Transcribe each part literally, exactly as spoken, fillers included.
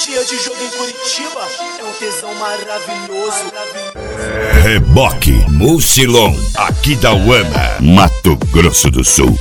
Dia de jogo em Curitiba é um tesão maravilhoso. Reboque Mucilon, aqui da Uama, Mato Grosso do Sul.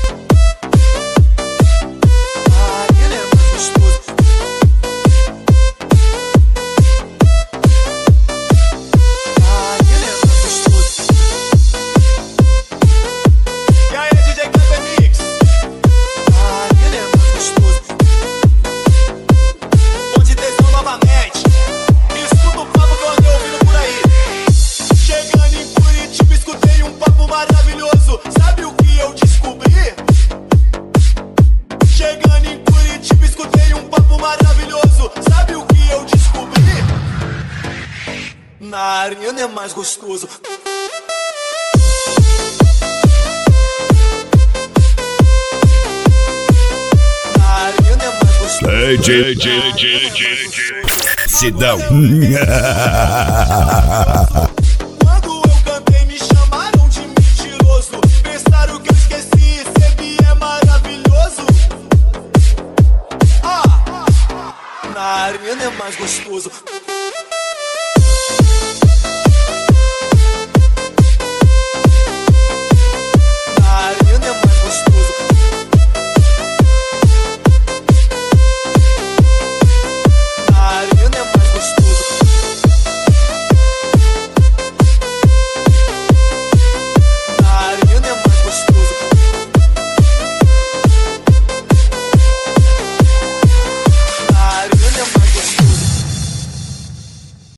Maravilhoso, sabe o que eu descobri? Chegando em Curitiba, escutei um papo maravilhoso. Sabe o que eu descobri? Na arena é mais gostoso. Na arena é mais gostoso. D J, D J, D J, Sidão. Na arena é mais gostoso.